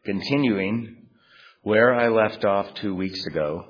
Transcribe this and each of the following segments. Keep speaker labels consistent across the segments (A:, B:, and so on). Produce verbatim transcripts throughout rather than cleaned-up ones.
A: continuing where I left off two weeks ago.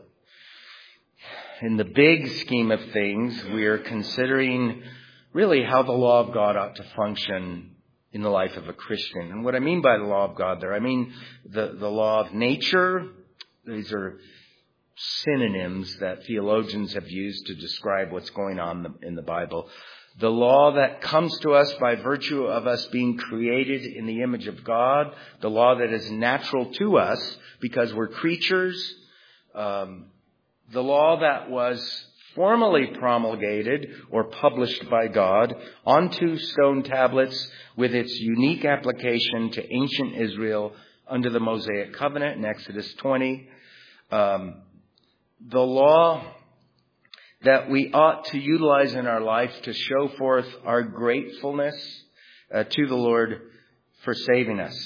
A: In the big scheme of things, we are considering really how the law of God ought to function in the life of a Christian. And what I mean by the law of God there, I mean the, the law of nature. These are synonyms that theologians have used to describe what's going on in the Bible. The law that comes to us by virtue of us being created in the image of God. The law that is natural to us because we're creatures. Um, the law that was formally promulgated or published by God onto stone tablets with its unique application to ancient Israel under the Mosaic covenant in Exodus twenty. Um, the law that we ought to utilize in our life to show forth our gratefulness uh, to the Lord for saving us.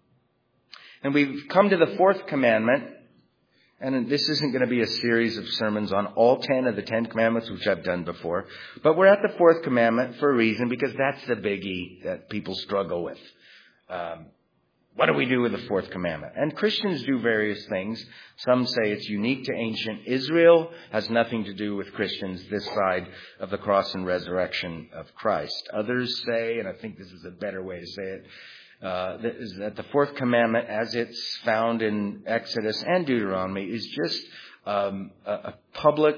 A: And we've come to the fourth commandment. And this isn't going to be a series of sermons on all ten of the Ten Commandments, which I've done before. But we're at the fourth commandment for a reason, because that's the biggie that people struggle with. Um, what do we do with the fourth commandment? And Christians do various things. Some say it's unique to ancient Israel, has nothing to do with Christians this side of the cross and resurrection of Christ. Others say, and I think this is a better way to say it, Uh, is that the fourth commandment, as it's found in Exodus and Deuteronomy, is just um, a, a public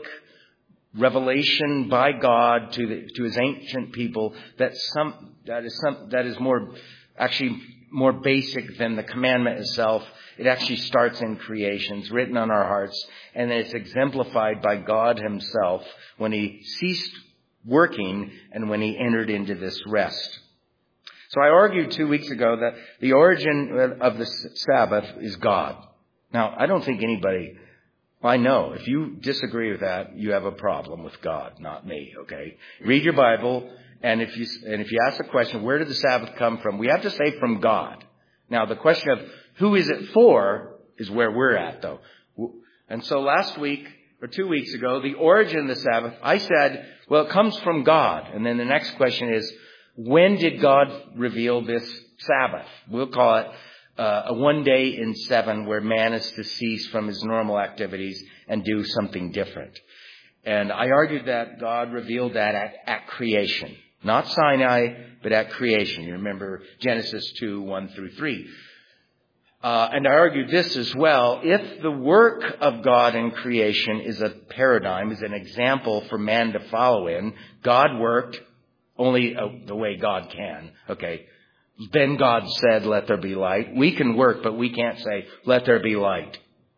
A: revelation by God to the, to His ancient people that some that is some that is more actually more basic than the commandment itself. It actually starts in creation, it's written on our hearts, and it's exemplified by God Himself when He ceased working and when He entered into this rest. So I argued two weeks ago that the origin of the Sabbath is God. Now, I don't think anybody, I know, if you disagree with that, you have a problem with God, not me, okay? Read your Bible, and if you and if you ask the question, where did the Sabbath come from? We have to say from God. Now, the question of who is it for is where we're at, though. And so last week, or two weeks ago, the origin of the Sabbath, I said, well, it comes from God. And then the next question is, when did God reveal this Sabbath? We'll call it uh, a one day in seven where man is to cease from his normal activities and do something different. And I argued that God revealed that at, at creation. Not Sinai, but at creation. You remember Genesis two, one through three. Uh, and I argued this as well. If the work of God in creation is a paradigm, is an example for man to follow in, God worked only uh, the way God can. Okay. Then God said, let there be light. We can work, but we can't say, let there be light.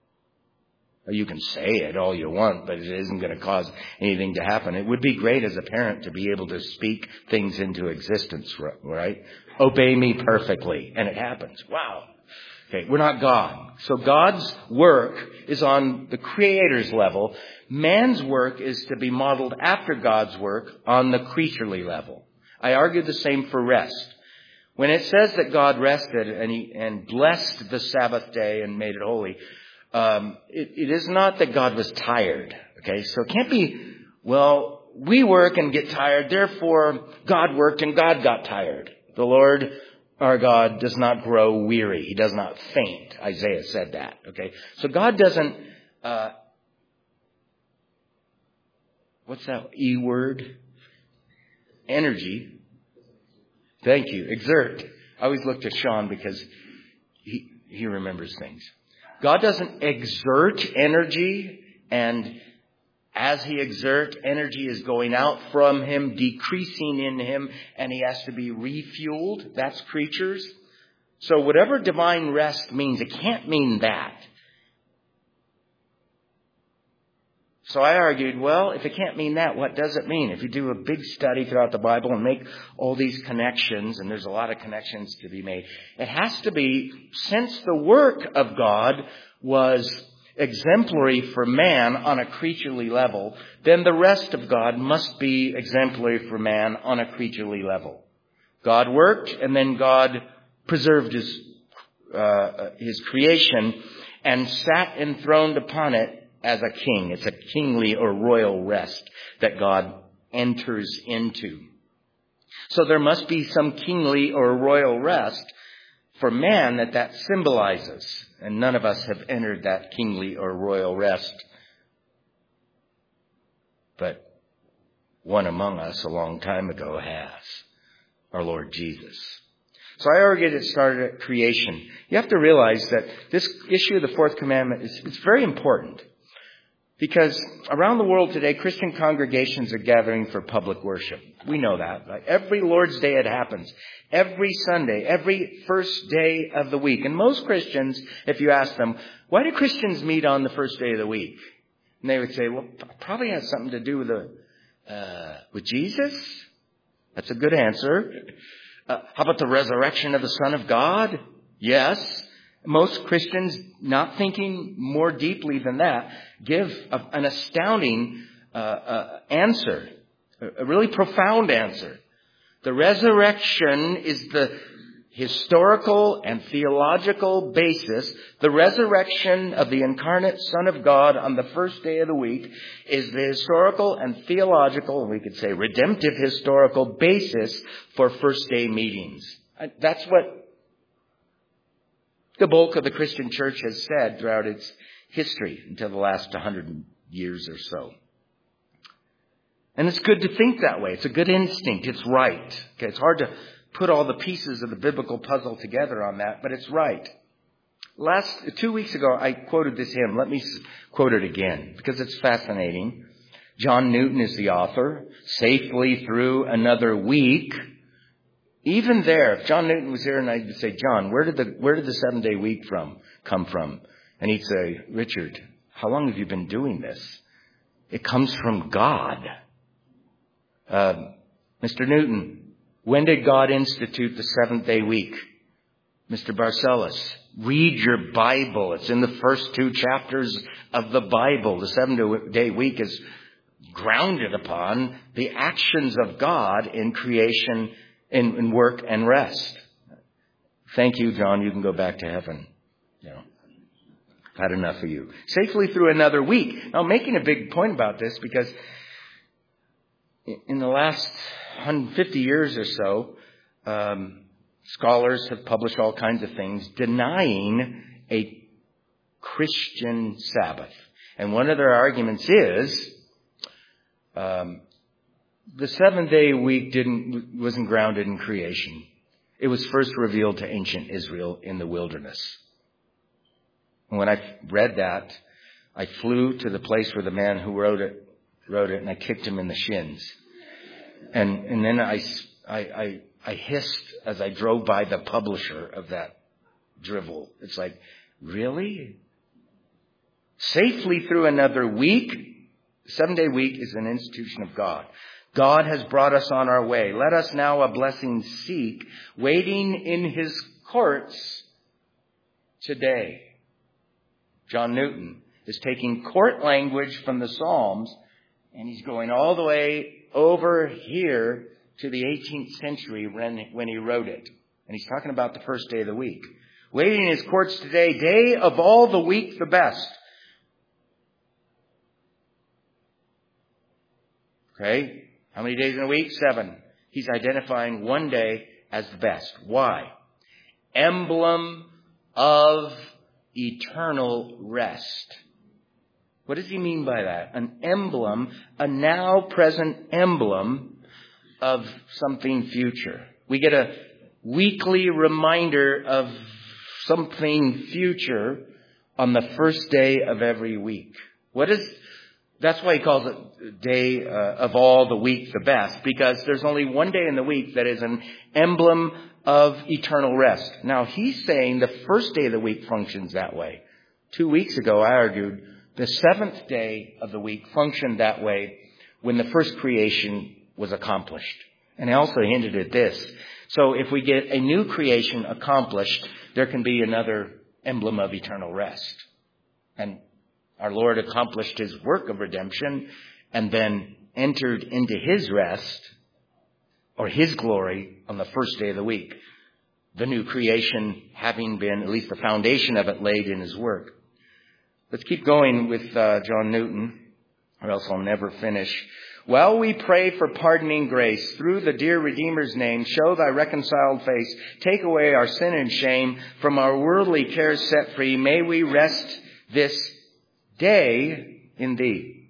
A: You can say it all you want, but it isn't going to cause anything to happen. It would be great as a parent to be able to speak things into existence, right? Obey me perfectly. And it happens. Wow. Okay, we're not God. So God's work is on the Creator's level. Man's work is to be modeled after God's work on the creaturely level. I argue the same for rest. When it says that God rested and he and blessed the Sabbath day and made it holy, um, it, it is not that God was tired. Okay, so it can't be, well, we work and get tired, therefore God worked and God got tired. The Lord our God does not grow weary. He does not faint. Isaiah said that. Okay. So God doesn't, uh, what's that E word? Energy. Thank you. Exert. I always look to Sean because he, he remembers things. God doesn't exert energy, and as he exerts, energy is going out from him, decreasing in him, and he has to be refueled. That's creatures. So whatever divine rest means, it can't mean that. So I argued, well, if it can't mean that, what does it mean? If you do a big study throughout the Bible and make all these connections, and there's a lot of connections to be made, it has to be, since the work of God was exemplary for man on a creaturely level, then the rest of God must be exemplary for man on a creaturely level. God worked, and then God preserved his uh, his creation and sat enthroned upon it as a king. It's a kingly or royal rest that God enters into. So there must be some kingly or royal rest for man that that symbolizes. And none of us have entered that kingly or royal rest. But one among us a long time ago has, our Lord Jesus. So I argued it started at creation. You have to realize that this issue of the fourth commandment is it's very important. Because around the world today, Christian congregations are gathering for public worship. We know that. Right? Every Lord's Day it happens. Every Sunday, every first day of the week. And most Christians, if you ask them, why do Christians meet on the first day of the week? And they would say, well, probably has something to do with the, uh, with Jesus. That's a good answer. Uh, how about the resurrection of the Son of God? Yes. Most Christians, not thinking more deeply than that, give a, an astounding uh, uh, answer, a really profound answer. The resurrection is the historical and theological basis. The resurrection of the incarnate Son of God on the first day of the week is the historical and theological, we could say redemptive historical basis for first day meetings. That's what the bulk of the Christian church has said throughout its history until the last hundred years or so. And it's good to think that way. It's a good instinct. It's right. Okay, it's hard to put all the pieces of the biblical puzzle together on that, but it's right. Last two weeks ago, I quoted this hymn. Let me quote it again because it's fascinating. John Newton is the author. Safely through another week. Even there, if John Newton was here and I'd say, John, where did the where did the seven day week from come from? And he'd say, Richard, how long have you been doing this? It comes from God. Uh, Mister Newton, when did God institute the seventh day week? Mister Barcellos, read your Bible. It's in the first two chapters of the Bible. The seven day week is grounded upon the actions of God in creation, in, in work and rest. Thank you, John. You can go back to heaven. You know, had enough of you. Safely through another week. Now, I'm making a big point about this because in the last one hundred fifty years or so, um, scholars have published all kinds of things denying a Christian Sabbath. And one of their arguments is um, the seven-day week didn't wasn't grounded in creation. It was first revealed to ancient Israel in the wilderness. And when I read that, I flew to the place where the man who wrote it wrote it, and I kicked him in the shins. And and then I, I, I, I hissed as I drove by the publisher of that drivel. It's like, really? Safely through another week? Seven-day week is an institution of God. God has brought us on our way. Let us now a blessing seek, waiting in his courts today. John Newton is taking court language from the Psalms, and he's going all the way over here to the eighteenth century when, when he wrote it. And he's talking about the first day of the week. Waiting in his courts today, day of all the week the best. Okay? How many days in a week? Seven. He's identifying one day as the best. Why? Emblem of eternal rest. What does he mean by that? An emblem, a now present emblem of something future. We get a weekly reminder of something future on the first day of every week. What is, that's why he calls it day uh, of all the week the best, because there's only one day in the week that is an emblem of eternal rest. Now, he's saying the first day of the week functions that way. Two weeks ago, I argued the seventh day of the week functioned that way when the first creation was accomplished. And I also hinted at this. So if we get a new creation accomplished, there can be another emblem of eternal rest. And our Lord accomplished his work of redemption and then entered into his rest or his glory on the first day of the week. The new creation having been, at least the foundation of it, laid in his work. Let's keep going with uh, John Newton, or else I'll never finish. While we pray for pardoning grace, through the dear Redeemer's name, show thy reconciled face, take away our sin and shame, from our worldly cares set free, may we rest this day in thee.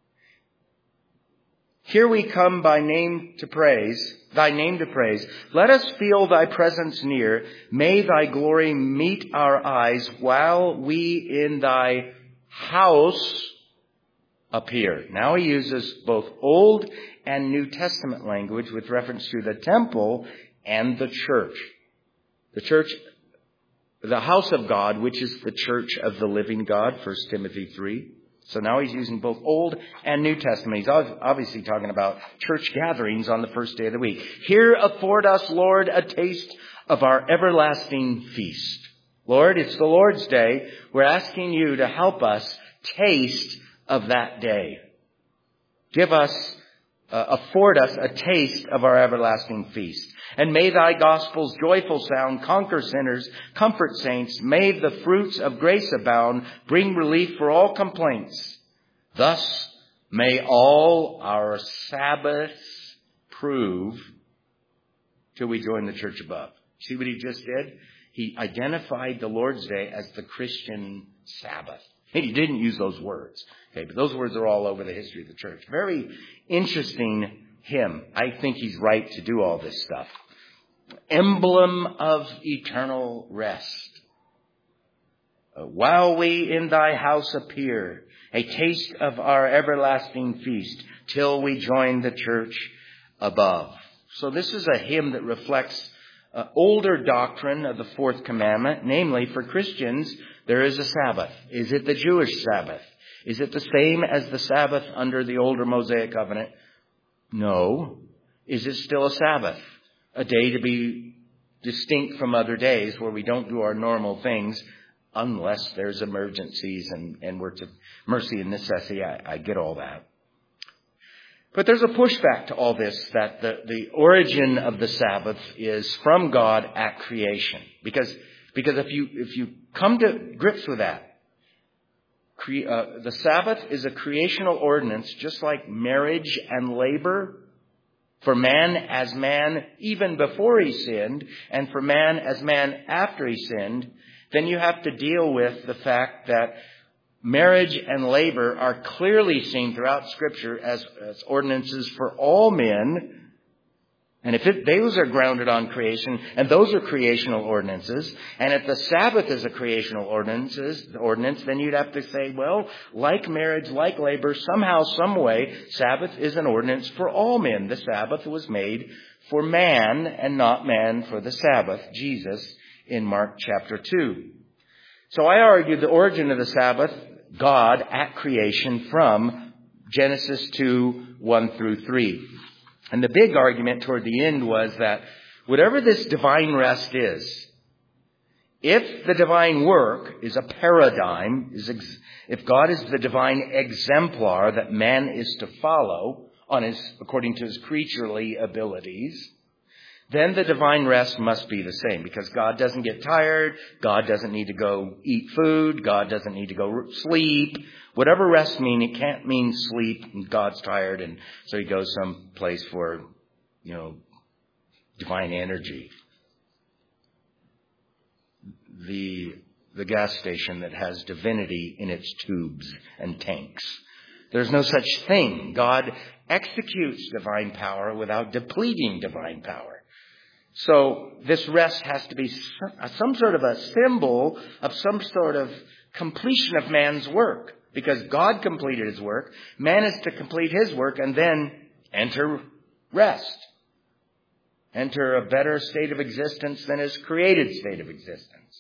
A: Here we come by name to praise, thy name to praise. Let us feel thy presence near. May thy glory meet our eyes while we in thy house appear. Now he uses both Old and New Testament language with reference to the temple and the church. The church, the house of God, which is the church of the living God, First Timothy three. So now he's using both Old and New Testament. He's obviously talking about church gatherings on the first day of the week. Here afford us, Lord, a taste of our everlasting feast. Lord, it's the Lord's day. We're asking you to help us taste of that day. Give us, uh, afford us a taste of our everlasting feast. And may thy gospel's joyful sound conquer sinners, comfort saints. May the fruits of grace abound, bring relief for all complaints. Thus may all our Sabbaths prove till we join the church above. See what he just did? He identified the Lord's Day as the Christian Sabbath. He didn't use those words. Okay, but those words are all over the history of the church. Very interesting hymn. I think he's right to do all this stuff. Emblem of eternal rest. Uh, while we in thy house appear, a taste of our everlasting feast, till we join the church above. So this is a hymn that reflects uh, older doctrine of the fourth commandment, namely for Christians, there is a Sabbath. Is it the Jewish Sabbath? Is it the same as the Sabbath under the older Mosaic covenant? No. Is it still a Sabbath? A day to be distinct from other days where we don't do our normal things unless there's emergencies and, and we're to mercy and necessity. I, I get all that. But there's a pushback to all this, that the, the origin of the Sabbath is from God at creation. Because, because if you, if you come to grips with that, cre- uh, the Sabbath is a creational ordinance, just like marriage and labor, for man as man even before he sinned, and for man as man after he sinned. Then you have to deal with the fact that marriage and labor are clearly seen throughout Scripture as, as ordinances for all men. And if it, those are grounded on creation, and those are creational ordinances, and if the Sabbath is a creational ordinances, ordinance, then you'd have to say, well, like marriage, like labor, somehow, some way, Sabbath is an ordinance for all men. The Sabbath was made for man and not man for the Sabbath. Jesus in Mark chapter two. So I argue the origin of the Sabbath, God at creation from Genesis two, one through three. And the big argument toward the end was that whatever this divine rest is, if the divine work is a paradigm, is ex- if God is the divine exemplar that man is to follow on his, according to his creaturely abilities, then the divine rest must be the same, because God doesn't get tired. God doesn't need to go eat food. God doesn't need to go sleep. Whatever rest mean, it can't mean sleep and God's tired and so he goes someplace for, you know, divine energy. The, the gas station that has divinity in its tubes and tanks. There's no such thing. God executes divine power without depleting divine power. So this rest has to be some sort of a symbol of some sort of completion of man's work. Because God completed his work, man is to complete his work and then enter rest. Enter a better state of existence than his created state of existence.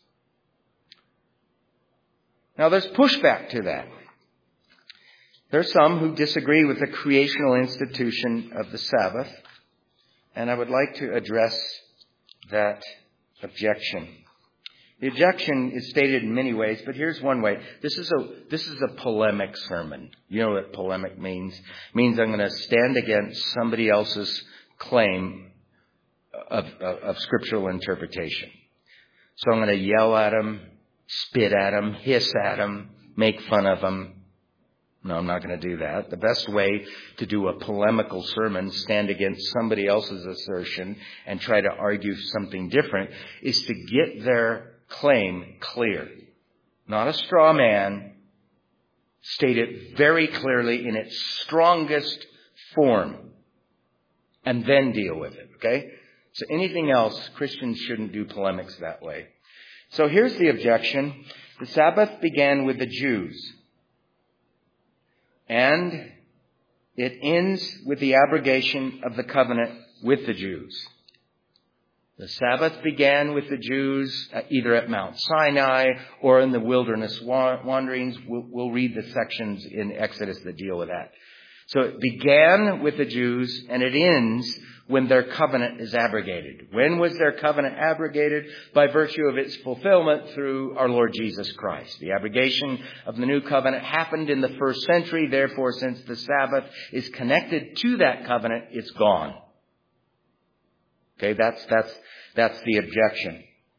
A: Now there's pushback to that. There's some who disagree with the creational institution of the Sabbath. And I would like to address that objection. The objection is stated in many ways, but here's one way. This is a this is a polemic sermon. You know what polemic means? It means I'm going to stand against somebody else's claim of, of, of scriptural interpretation. So I'm going to yell at them, spit at them, hiss at them, make fun of them. No, I'm not going to do that. The best way to do a polemical sermon, stand against somebody else's assertion and try to argue something different, is to get their claim clear. Not a straw man. State it very clearly in its strongest form. And then deal with it, okay? So anything else, Christians shouldn't do polemics that way. So here's the objection. The Sabbath began with the Jews. And it ends with the abrogation of the covenant with the Jews. The Sabbath began with the Jews either at Mount Sinai or in the wilderness wanderings. We'll, we'll read the sections in Exodus that deal with that. So it began with the Jews and it ends when their covenant is abrogated. When was their covenant abrogated? By virtue of its fulfillment through our Lord Jesus Christ. The abrogation of the new covenant happened in the first century. Therefore, since the Sabbath is connected to that covenant, it's gone. Okay, that's, that's, that's the objection.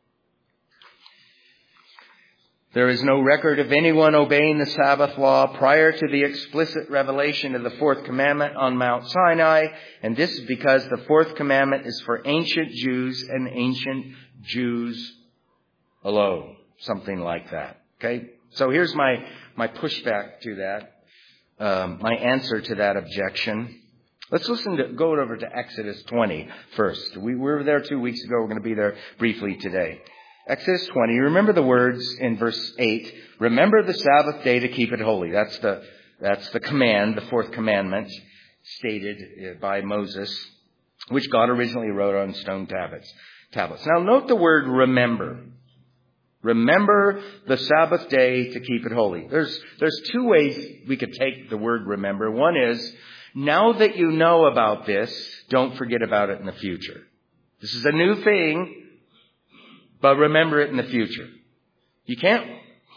A: There is no record of anyone obeying the Sabbath law prior to the explicit revelation of the fourth commandment on Mount Sinai. And this is because the fourth commandment is for ancient Jews and ancient Jews alone. Something like that. Okay? So here's my, my pushback to that. Um, my answer to that objection. Let's listen to, go over to Exodus twenty first. We were there two weeks ago. We're going to be there briefly today. Exodus twenty, remember the words in verse eight, remember the Sabbath day to keep it holy. That's the, that's the command, the fourth commandment stated by Moses, which God originally wrote on stone tablets. tablets. Now note the word remember. Remember the Sabbath day to keep it holy. There's, there's two ways we could take the word remember. One is, now that you know about this, don't forget about it in the future. This is a new thing. But remember it in the future. You can't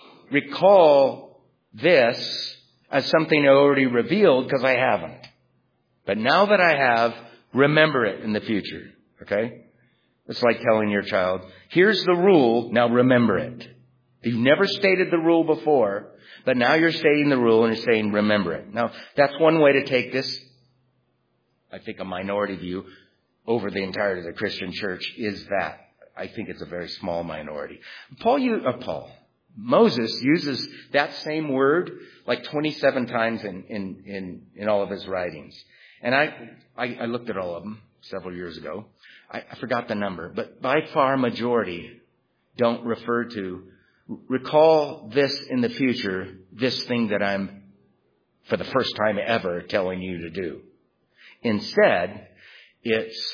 A: recall this as something I already revealed because I haven't. But now that I have, remember it in the future. Okay? It's like telling your child, here's the rule, now remember it. You've never stated the rule before, but now you're stating the rule and you're saying remember it. Now, that's one way to take this. I think a minority view over the entirety of the Christian church is that. I think it's a very small minority. Paul, you, uh, Paul, Moses uses that same word like twenty-seven times in, in, in, in all of his writings. And I, I, I looked at all of them several years ago. I, I forgot the number, but by far majority don't refer to, recall this in the future, this thing that I'm, for the first time ever, telling you to do. Instead, it's,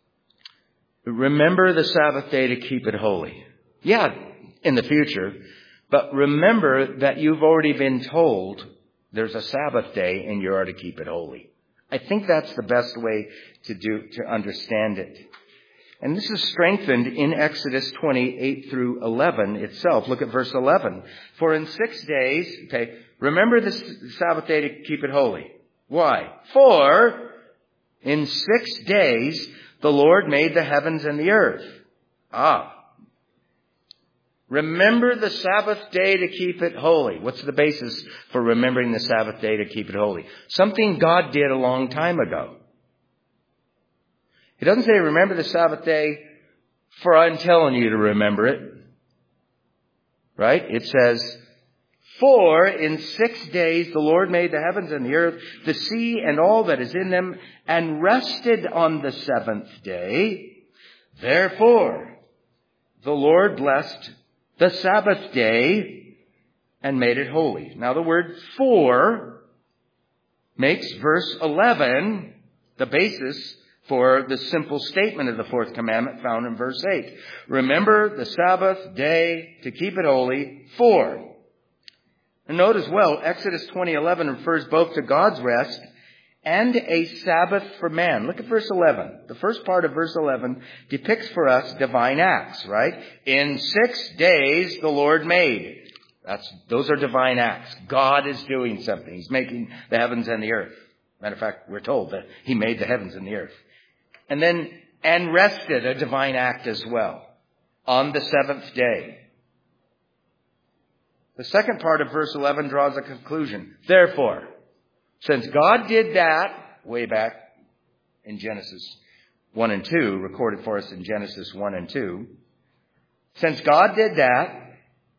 A: remember the Sabbath day to keep it holy. Yeah, in the future. But remember that you've already been told there's a Sabbath day and you are to keep it holy. I think that's the best way to do, to understand it. And this is strengthened in Exodus twenty-eight through eleven itself. Look at verse eleven. For in six days, okay, remember the Sabbath day to keep it holy. Why? For in six days, the Lord made the heavens and the earth. Ah. Remember the Sabbath day to keep it holy. What's the basis for remembering the Sabbath day to keep it holy? Something God did a long time ago. It doesn't say remember the Sabbath day for I'm telling you to remember it. Right? It says, for in six days the Lord made the heavens and the earth, the sea and all that is in them, and rested on the seventh day. Therefore, the Lord blessed the Sabbath day and made it holy. Now the word for makes verse eleven the basis for the simple statement of the fourth commandment found in verse eight. Remember the Sabbath day to keep it holy, for. And note as well, Exodus twenty eleven refers both to God's rest and a Sabbath for man. Look at verse eleven. The first part of verse eleven depicts for us divine acts, right? In six days the Lord made. That's, those are divine acts. God is doing something. He's making the heavens and the earth. Matter of fact, we're told that He made the heavens and the earth. And then, and rested, a divine act as well, on the seventh day. The second part of verse eleven draws a conclusion. Therefore, since God did that way back in Genesis one and two, recorded for us in Genesis one and two, since God did that,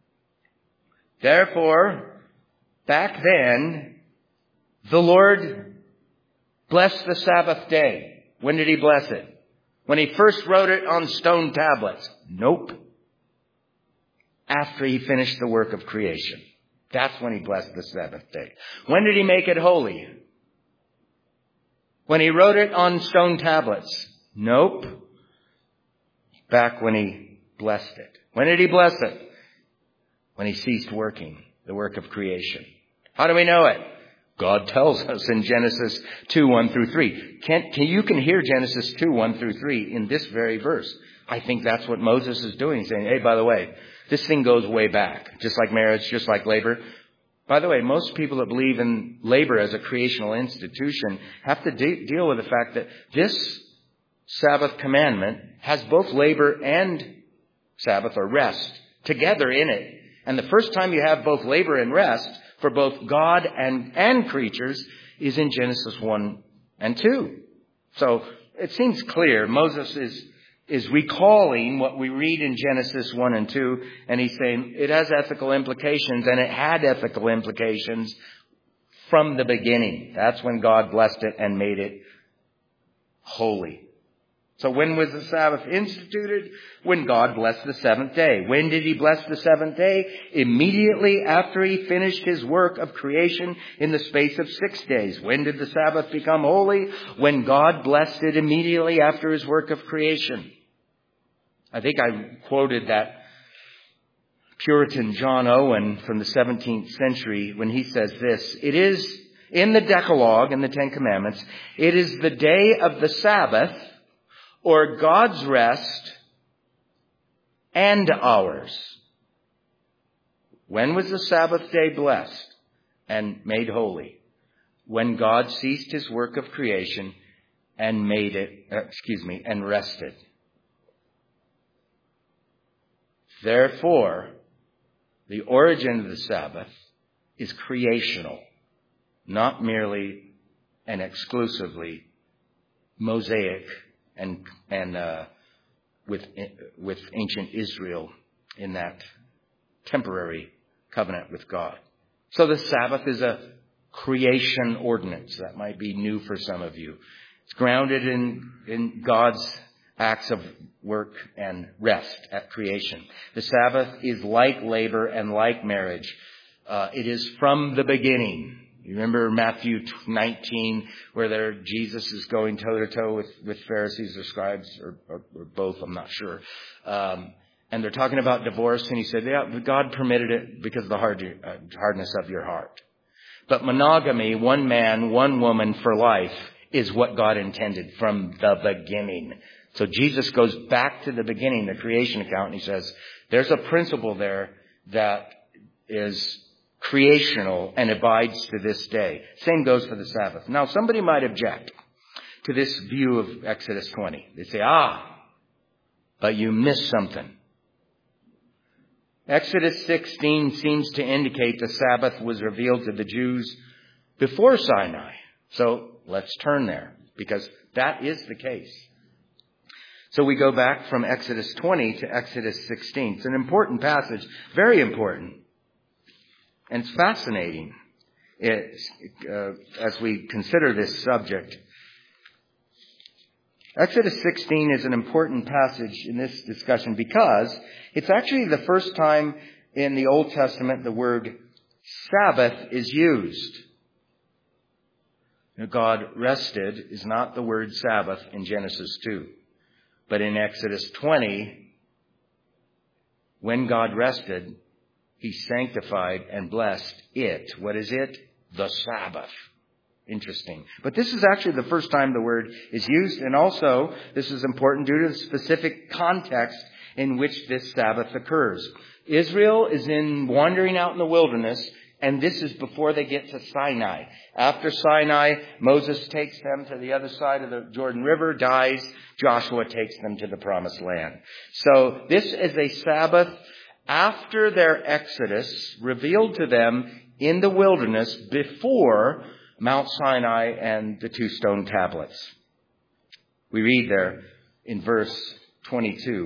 A: therefore, back then, the Lord blessed the Sabbath day. When did he bless it? When he first wrote it on stone tablets? Nope. After he finished the work of creation. That's when he blessed the Sabbath day. When did he make it holy? When he wrote it on stone tablets? Nope. Back when he blessed it. When did he bless it? When he ceased working, the work of creation. How do we know it? God tells us in Genesis two, one through three. Can, can, you can hear Genesis two, one through three in this very verse. I think that's what Moses is doing, saying, hey, by the way, this thing goes way back, just like marriage, just like labor. By the way, most people that believe in labor as a creational institution have to de- deal with the fact that this Sabbath commandment has both labor and Sabbath or rest together in it. And the first time you have both labor and rest for both God and, and creatures is in Genesis one and two. So it seems clear Moses is is recalling what we read in Genesis one and two, and he's saying it has ethical implications, and it had ethical implications from the beginning. That's when God blessed it and made it holy. So when was the Sabbath instituted? When God blessed the seventh day. When did he bless the seventh day? Immediately after he finished his work of creation in the space of six days. When did the Sabbath become holy? When God blessed it immediately after his work of creation. I think I quoted that Puritan John Owen from the seventeenth century when he says this, it is in the Decalogue, in the Ten Commandments, it is the day of the Sabbath, or God's rest, and ours. When was the Sabbath day blessed and made holy? When God ceased his work of creation and made it, uh, excuse me, and rested. Therefore, the origin of the Sabbath is creational, not merely and exclusively Mosaic and and uh, with with ancient Israel in that temporary covenant with God. So the Sabbath is a creation ordinance. That might be new for some of you. It's grounded in in God's acts of work and rest at creation. The Sabbath is like labor and like marriage. Uh, it is from the beginning. You remember Matthew nineteen, where there Jesus is going toe to toe with with Pharisees or scribes, or, or, or both. I'm not sure. Um, and they're talking about divorce, and he said, "Yeah, God permitted it because of the hard, uh, hardness of your heart. But monogamy, one man, one woman for life, is what God intended from the beginning." So Jesus goes back to the beginning, the creation account, and he says, "There's a principle there that is creational and abides to this day." Same goes for the Sabbath. Now, somebody might object to this view of Exodus twenty. They say, ah, but you missed something. Exodus sixteen seems to indicate the Sabbath was revealed to the Jews before Sinai. So let's turn there, because that is the case. So we go back from Exodus twenty to Exodus sixteen. It's an important passage, very important. And it's fascinating it's, uh, as we consider this subject. Exodus sixteen is an important passage in this discussion because it's actually the first time in the Old Testament the word Sabbath is used. Now, God rested is not the word Sabbath in Genesis two. But in Exodus twenty, when God rested, he sanctified and blessed it. What is it? The Sabbath. Interesting. But this is actually the first time the word is used. And also, this is important due to the specific context in which this Sabbath occurs. Israel is in wandering out in the wilderness, and this is before they get to Sinai. After Sinai, Moses takes them to the other side of the Jordan River, dies. Joshua takes them to the promised land. So this is a Sabbath after their exodus revealed to them in the wilderness before Mount Sinai and the two stone tablets. We read there in verse twenty-two.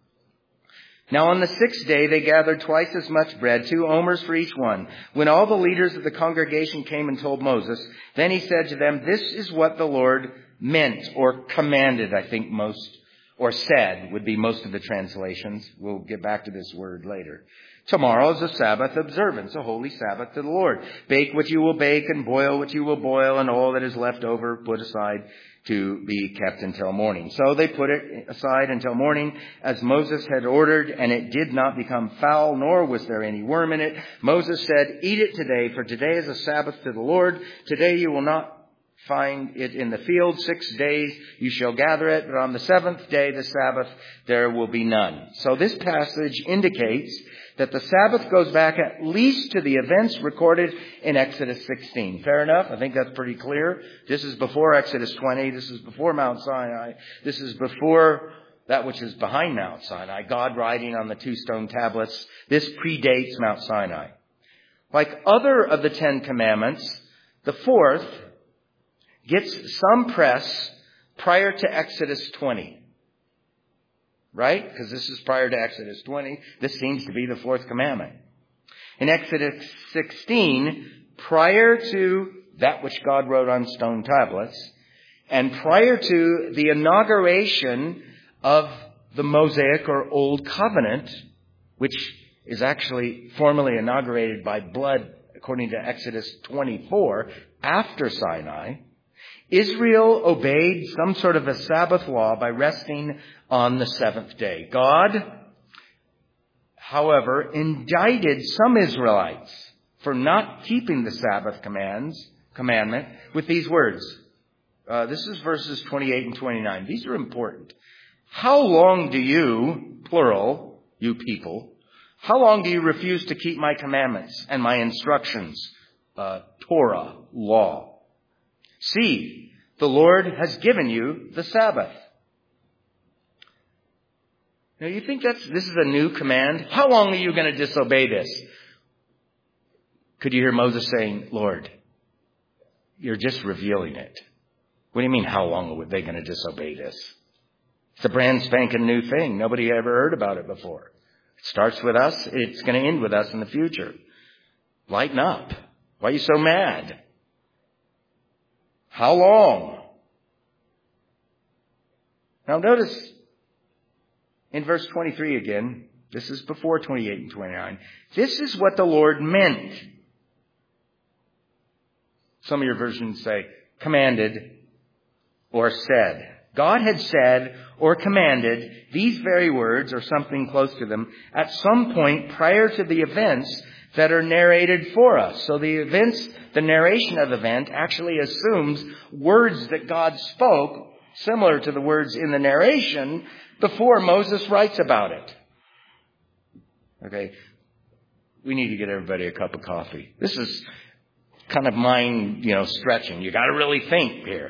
A: Now on the sixth day they gathered twice as much bread, two omers for each one. When all the leaders of the congregation came and told Moses, then he said to them, this is what the Lord meant or commanded, I think most, or said would be most of the translations. We'll get back to this word later. Tomorrow is a Sabbath observance, a holy Sabbath to the Lord. Bake what you will bake and boil what you will boil, and all that is left over put aside to be kept until morning. So they put it aside until morning as Moses had ordered, and it did not become foul, nor was there any worm in it. Moses said, eat it today, for today is a Sabbath to the Lord. Today you will not find it in the field. Six days you shall gather it, but on the seventh day, the Sabbath, there will be none. So this passage indicates that the Sabbath goes back at least to the events recorded in Exodus sixteen. Fair enough? I think that's pretty clear. This is before Exodus twenty. This is before Mount Sinai. This is before that which is behind Mount Sinai, God writing on the two stone tablets. This predates Mount Sinai. Like other of the Ten Commandments, the fourth gets some press prior to Exodus twenty. Right? Because this is prior to Exodus twenty. This seems to be the fourth commandment. In Exodus sixteen, prior to that which God wrote on stone tablets, and prior to the inauguration of the Mosaic or Old Covenant, which is actually formally inaugurated by blood according to Exodus twenty-four, after Sinai, Israel obeyed some sort of a Sabbath law by resting on the seventh day. God, however, indicted some Israelites for not keeping the Sabbath commands, commandment with these words. Uh, this is verses twenty-eight and twenty-nine. These are important. How long do you, plural, you people, how long do you refuse to keep my commandments and my instructions, uh, Torah, law? See, the Lord has given you the Sabbath. Now you think that's, this is a new command? How long are you going to disobey this? Could you hear Moses saying, Lord, you're just revealing it. What do you mean, how long are they going to disobey this? It's a brand spanking new thing. Nobody ever heard about it before. It starts with us. It's going to end with us in the future. Lighten up. Why are you so mad? How long? Now notice in verse twenty-three again, this is before twenty-eight and twenty-nine. This is what the Lord meant. Some of your versions say commanded or said. God had said or commanded these very words or something close to them at some point prior to the events that are narrated for us. So the events, the narration of the event actually assumes words that God spoke similar to the words in the narration before Moses writes about it. Okay. We need to get everybody a cup of coffee. This is kind of mind, you know, stretching. You got to really think here.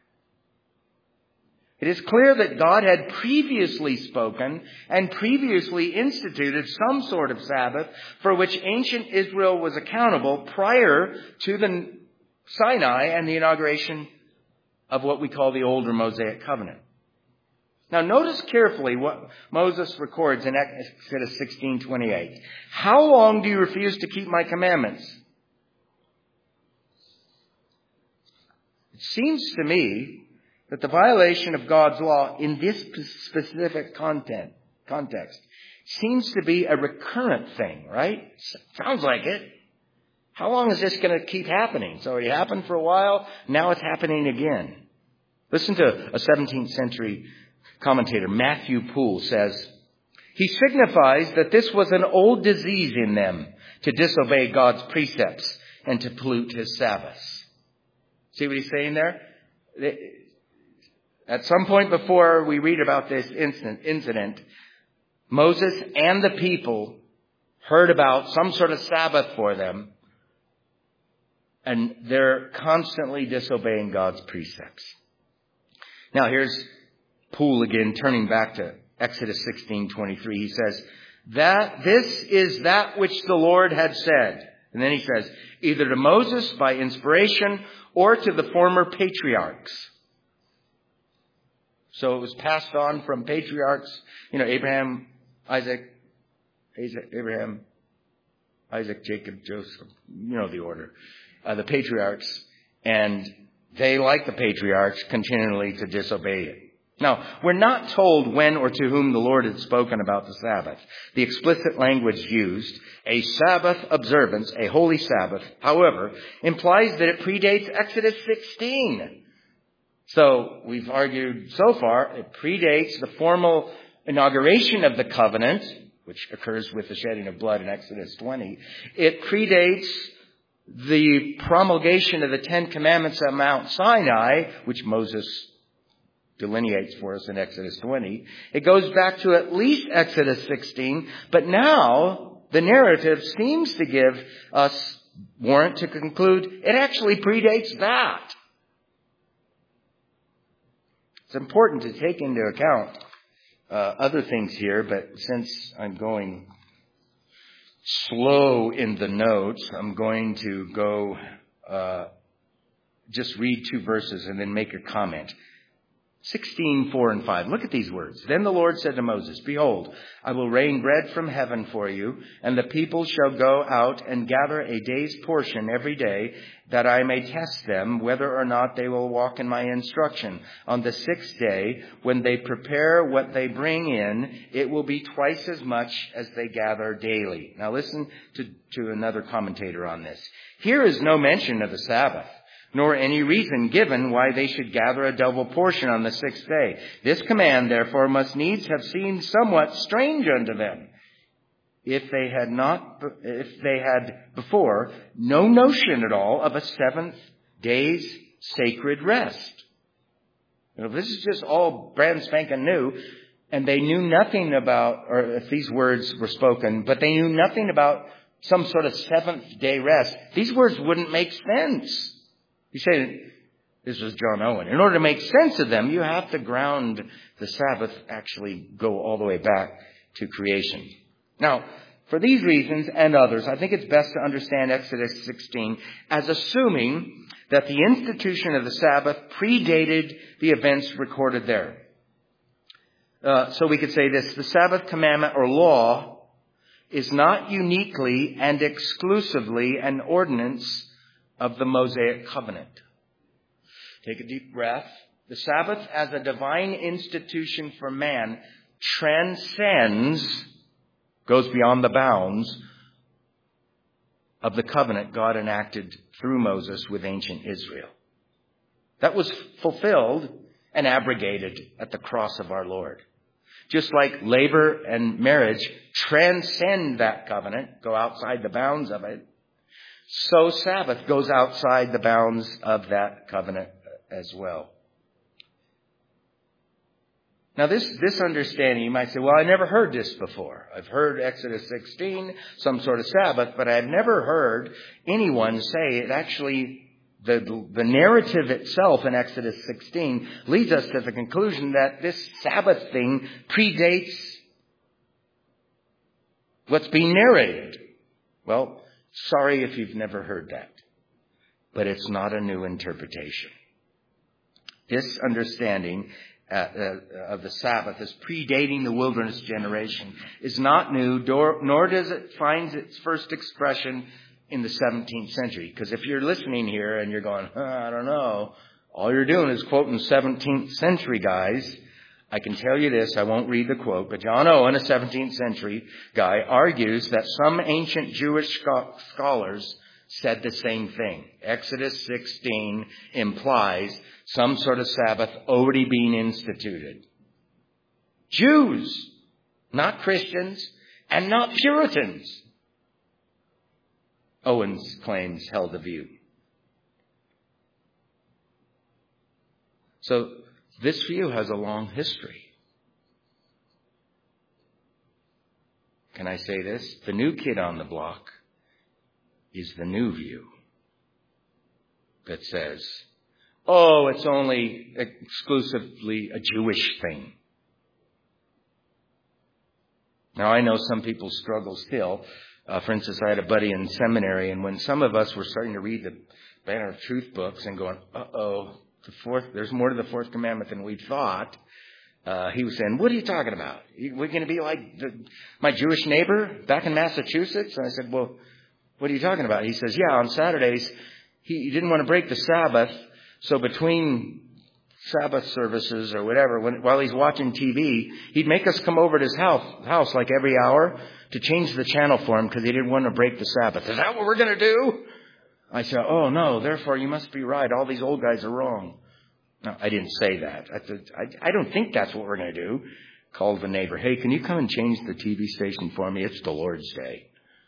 A: It is clear that God had previously spoken and previously instituted some sort of Sabbath for which ancient Israel was accountable prior to the Sinai and the inauguration of what we call the older Mosaic covenant. Now notice carefully what Moses records in Exodus sixteen twenty-eight. How long do you refuse to keep my commandments? It seems to me that the violation of God's law in this specific content, context seems to be a recurrent thing, right? Sounds like it. How long is this going to keep happening? So it happened for a while. Now it's happening again. Listen to a seventeenth century commentator, Matthew Poole, says, he signifies that this was an old disease in them to disobey God's precepts and to pollute his Sabbaths. See what he's saying there? At some point before we read about this incident, Moses and the people heard about some sort of Sabbath for them, and they're constantly disobeying God's precepts. Now here's Poole again, turning back to Exodus sixteen twenty-three. He says, That this is that which the Lord had said. And then he says, either to Moses by inspiration or to the former patriarchs. So it was passed on from patriarchs, you know, Abraham, Isaac, Isaac Abraham, Isaac, Jacob, Joseph, you know the order, uh, the patriarchs. And they, like the patriarchs, continually to disobey it. Now, we're not told when or to whom the Lord had spoken about the Sabbath. The explicit language used, a Sabbath observance, a holy Sabbath, however, implies that it predates Exodus sixteen. So we've argued so far it predates the formal inauguration of the covenant, which occurs with the shedding of blood in Exodus twenty. It predates the promulgation of the Ten Commandments at Mount Sinai, which Moses delineates for us in Exodus twenty. It goes back to at least Exodus sixteen, but now the narrative seems to give us warrant to conclude it actually predates that. It's important to take into account uh, other things here, but since I'm going slow in the notes, I'm going to go uh, just read two verses and then make a comment. sixteen, four and five. Look at these words. Then the Lord said to Moses, behold, I will rain bread from heaven for you, and the people shall go out and gather a day's portion every day, that I may test them whether or not they will walk in my instruction. On the sixth day, when they prepare what they bring in, it will be twice as much as they gather daily. Now listen to, to another commentator on this. Here is no mention of the Sabbath, nor any reason given why they should gather a double portion on the sixth day. This command, therefore, must needs have seemed somewhat strange unto them, if they had not, if they had before no notion at all of a seventh day's sacred rest. You know, this is just all brand spanking new, and they knew nothing about, or if these words were spoken, but they knew nothing about some sort of seventh day rest. These words wouldn't make sense. You say, this was John Owen. In order to make sense of them, you have to ground the Sabbath, actually go all the way back to creation. Now, for these reasons and others, I think it's best to understand Exodus sixteen as assuming that the institution of the Sabbath predated the events recorded there. Uh, so we could say this: the Sabbath commandment or law is not uniquely and exclusively an ordinance of the Mosaic covenant. Take a deep breath. The Sabbath as a divine institution for man transcends, goes beyond the bounds of the covenant God enacted through Moses with ancient Israel. That was fulfilled and abrogated at the cross of our Lord. Just like labor and marriage transcend that covenant, go outside the bounds of it, so Sabbath goes outside the bounds of that covenant as well. Now this, this understanding, you might say, well, I never heard this before. I've heard Exodus sixteen, some sort of Sabbath, but I've never heard anyone say it actually, the, the narrative itself in Exodus sixteen leads us to the conclusion that this Sabbath thing predates what's being narrated. Well, sorry if you've never heard that, but it's not a new interpretation. This understanding uh, uh, of the Sabbath as predating the wilderness generation is not new, nor, nor does it find its first expression in the seventeenth century. Because if you're listening here and you're going, huh, I don't know, all you're doing is quoting seventeenth century guys. I can tell you this, I won't read the quote, but John Owen, a seventeenth century guy, argues that some ancient Jewish scholars said the same thing. Exodus sixteen implies some sort of Sabbath already being instituted. Jews, not Christians, and not Puritans, Owen's claims held the view. So this view has a long history. Can I say this? The new kid on the block is the new view that says, oh, it's only exclusively a Jewish thing. Now, I know some people struggle still. Uh, for instance, I had a buddy in seminary, and when some of us were starting to read the Banner of Truth books and going, uh-oh, the fourth, there's more to the fourth commandment than we thought, uh, he was saying, what are you talking about? We're going to be like the, my Jewish neighbor back in Massachusetts? And I said, well, what are you talking about? He says, yeah, on Saturdays, he, he didn't want to break the Sabbath, so between Sabbath services or whatever, when, while he's watching T V, he'd make us come over to his house, house like every hour to change the channel for him because he didn't want to break the Sabbath. Is that what we're going to do? I said, oh, no, therefore you must be right. All these old guys are wrong. No, I didn't say that. I, said, I, I don't think that's what we're going to do. Called the neighbor. Hey, can you come and change the T V station for me? It's the Lord's Day.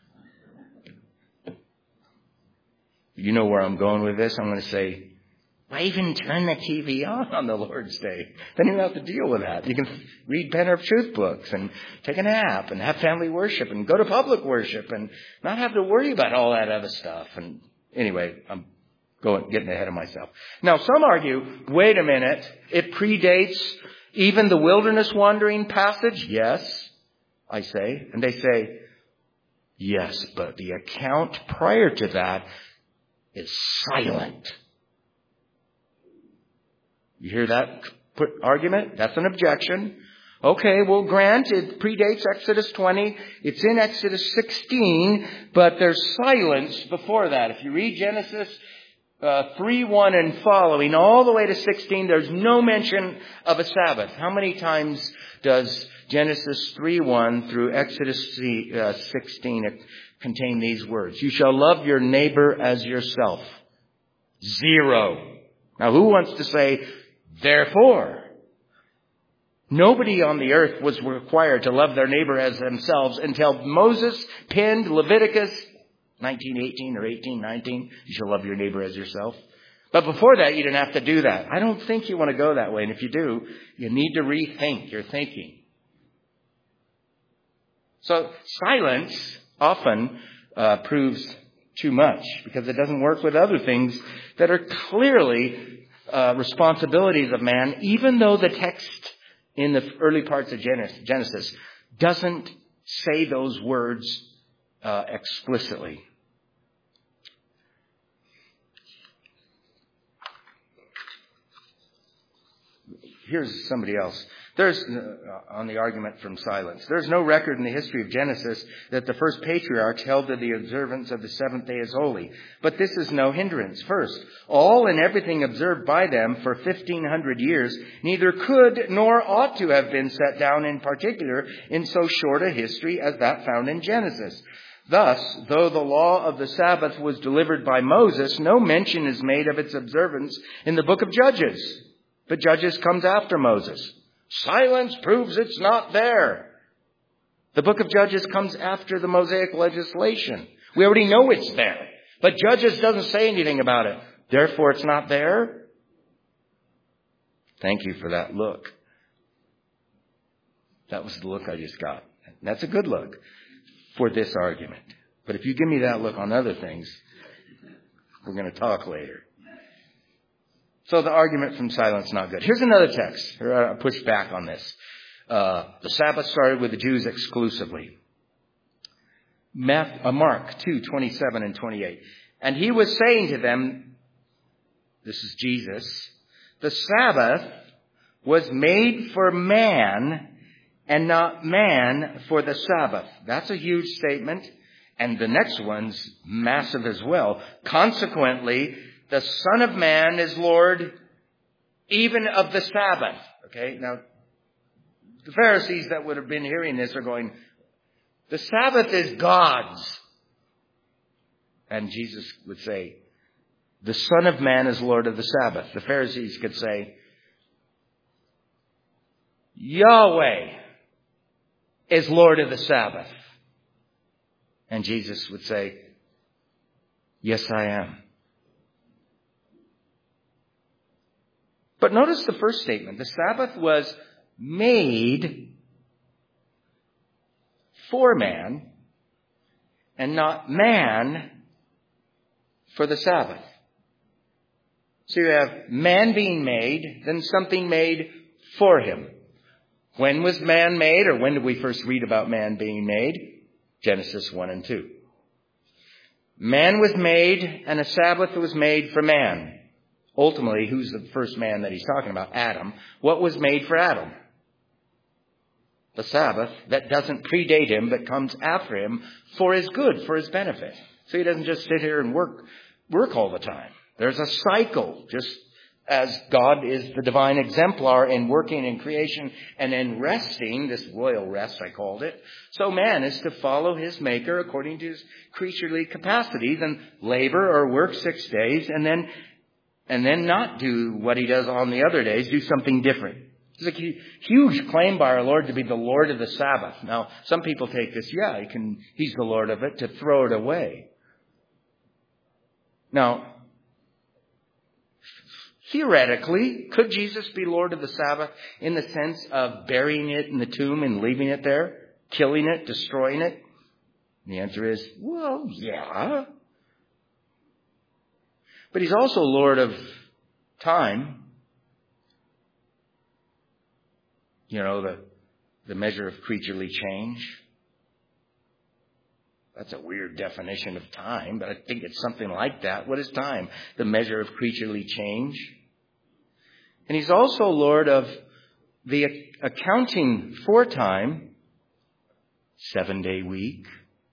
A: You know where I'm going with this? I'm going to say, why even turn the T V on on the Lord's Day? Then you don't have to deal with that. You can read Banner of Truth books and take a nap and have family worship and go to public worship and not have to worry about all that other stuff. And anyway, I'm going getting ahead of myself. Now, some argue, wait a minute, it predates even the wilderness wandering passage? Yes, I say. And they say, yes, but the account prior to that is silent. You hear that put argument? That's an objection. Okay, well, grant it predates Exodus twenty. It's in Exodus sixteen, but there's silence before that. If you read Genesis uh, three one and following, all the way to sixteen, there's no mention of a Sabbath. How many times does Genesis three one through Exodus sixteen contain these words? You shall love your neighbor as yourself. Zero. Now, who wants to say, therefore? Nobody on the earth was required to love their neighbor as themselves until Moses penned Leviticus nineteen eighteen or eighteen nineteen. You shall love your neighbor as yourself. But before that, you didn't have to do that. I don't think you want to go that way. And if you do, you need to rethink your thinking. So silence often uh, proves too much because it doesn't work with other things that are clearly uh, responsibilities of man, even though the text in the early parts of Genesis doesn't say those words uh, explicitly. Here's somebody else. There's, uh, on the argument from silence, there's no record in the history of Genesis that the first patriarchs held that the observance of the seventh day is holy. But this is no hindrance. First, all and everything observed by them for fifteen hundred years neither could nor ought to have been set down in particular in so short a history as that found in Genesis. Thus, though the law of the Sabbath was delivered by Moses, no mention is made of its observance in the book of Judges. But Judges comes after Moses. Silence proves it's not there. The book of Judges comes after the Mosaic legislation. We already know it's there. But Judges doesn't say anything about it. Therefore, it's not there. Thank you for that look. That was the look I just got. And that's a good look for this argument. But if you give me that look on other things, we're going to talk later. So the argument from silence is not good. Here's another text. Here I push back on this. Uh, the Sabbath started with the Jews exclusively. Mark two, twenty-seven and twenty-eight. And he was saying to them, this is Jesus, the Sabbath was made for man and not man for the Sabbath. That's a huge statement. And the next one's massive as well. Consequently, the Son of Man is Lord even of the Sabbath. Okay, now, the Pharisees that would have been hearing this are going, the Sabbath is God's. And Jesus would say, the Son of Man is Lord of the Sabbath. The Pharisees could say, Yahweh is Lord of the Sabbath. And Jesus would say, yes, I am. But notice the first statement. The Sabbath was made for man and not man for the Sabbath. So you have man being made, then something made for him. When was man made, or when did we first read about man being made? Genesis one and two. Man was made, and a Sabbath was made for man. Ultimately, who's the first man that he's talking about? Adam. What was made for Adam? The Sabbath that doesn't predate him, but comes after him for his good, for his benefit. So he doesn't just sit here and work, work all the time. There's a cycle, just as God is the divine exemplar in working in creation and in resting, this royal rest I called it. So man is to follow his maker according to his creaturely capacities and labor or work six days and then, and then not do what he does on the other days, do something different. It's a huge claim by our Lord to be the Lord of the Sabbath. Now, some people take this, yeah, he can, he's the Lord of it, to throw it away. Now, theoretically, could Jesus be Lord of the Sabbath in the sense of burying it in the tomb and leaving it there? Killing it, destroying it? And the answer is, well, yeah. But he's also Lord of time. You know, the, the measure of creaturely change. That's a weird definition of time, but I think it's something like that. What is time? The measure of creaturely change. And he's also Lord of the accounting for time, seven-day week.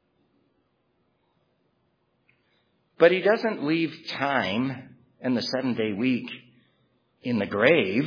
A: But he doesn't leave time and the seven-day week in the grave.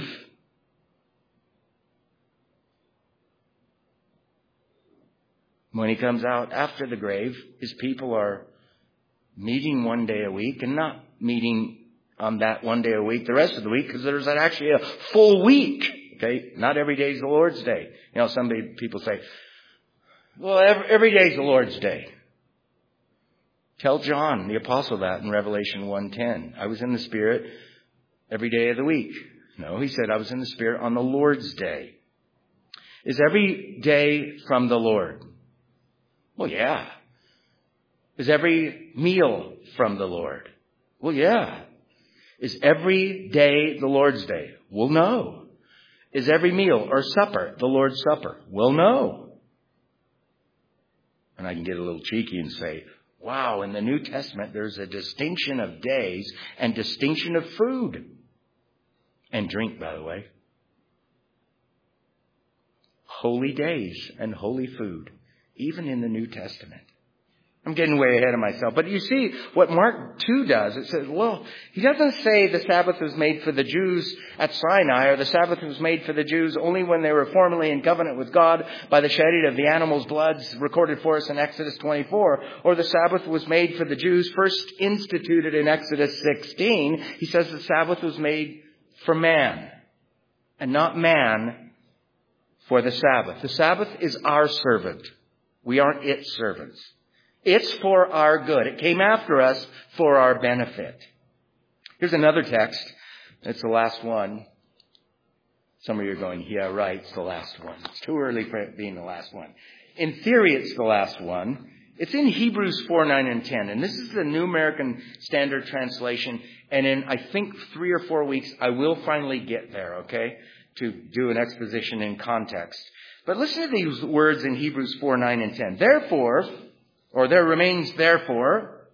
A: When he comes out after the grave, his people are meeting one day a week and not meeting on that one day a week the rest of the week, because there's actually a full week. Okay, not every day is the Lord's day. You know, some people say, well, every, every day is the Lord's day. Tell John, the apostle, that in Revelation one ten. I was in the Spirit every day of the week. No, he said, I was in the Spirit on the Lord's day. Is every day from the Lord? Well, yeah. Is every meal from the Lord? Well, yeah. Is every day the Lord's day? Well, no. Is every meal or supper the Lord's Supper? Well, no. And I can get a little cheeky and say, wow, in the New Testament, there's a distinction of days and distinction of food. And drink, by the way. Holy days and holy food. Even in the New Testament. I'm getting way ahead of myself. But you see what Mark two does. It says, well, he doesn't say the Sabbath was made for the Jews at Sinai, or the Sabbath was made for the Jews only when they were formally in covenant with God by the shedding of the animals' bloods recorded for us in Exodus twenty-four, or the Sabbath was made for the Jews first instituted in Exodus sixteen. He says the Sabbath was made for man, and not man for the Sabbath. The Sabbath is our servant. We aren't its servants. It's for our good. It came after us for our benefit. Here's another text. It's the last one. Some of you are going, yeah, right, it's the last one. It's too early for it being the last one. In theory, it's the last one. It's in Hebrews four, nine, and ten. And this is the New American Standard Translation. And in, I think, three or four weeks, I will finally get there, okay, to do an exposition in context. But listen to these words in Hebrews four, nine, and ten. Therefore, or there remains therefore,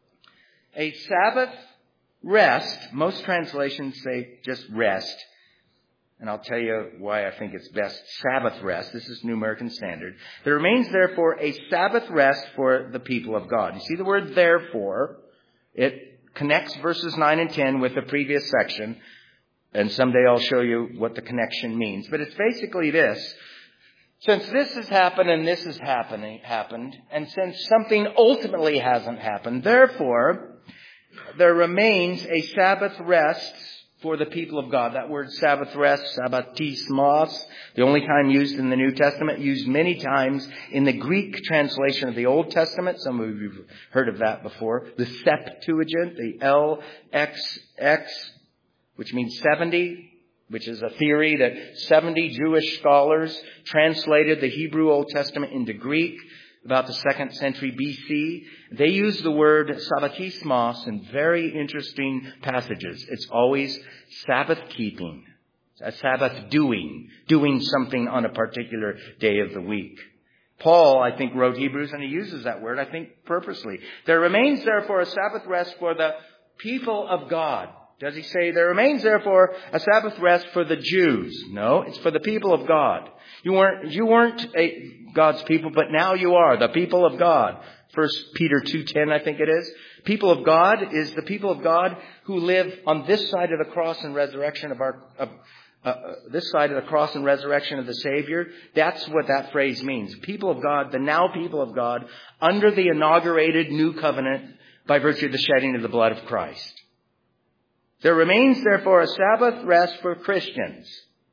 A: a Sabbath rest. Most translations say just rest. And I'll tell you why I think it's best Sabbath rest. This is New American Standard. There remains therefore a Sabbath rest for the people of God. You see the word therefore. It connects verses nine and ten with the previous section. And someday I'll show you what the connection means. But it's basically this. Since this has happened and this has happening, happened, and since something ultimately hasn't happened, therefore, there remains a Sabbath rest for the people of God. That word Sabbath rest, sabbatismos, the only time used in the New Testament, used many times in the Greek translation of the Old Testament. Some of you have heard of that before. The Septuagint, the L X X, which means seventy. Which is a theory that seventy Jewish scholars translated the Hebrew Old Testament into Greek about the second century B C. They use the word sabbatismos in very interesting passages. It's always Sabbath keeping. A Sabbath doing. Doing something on a particular day of the week. Paul, I think, wrote Hebrews, and he uses that word, I think, purposely. There remains, therefore, a Sabbath rest for the people of God. Does he say, there remains, therefore, a Sabbath rest for the Jews? No, it's for the people of God. You weren't, you weren't a, God's people, but now you are the people of God. First Peter two ten, I think it is. People of God is the people of God who live on this side of the cross and resurrection of our, of, uh, this side of the cross and resurrection of the Savior. That's what that phrase means. People of God, the now people of God, under the inaugurated new covenant by virtue of the shedding of the blood of Christ. There remains, therefore, a Sabbath rest for Christians.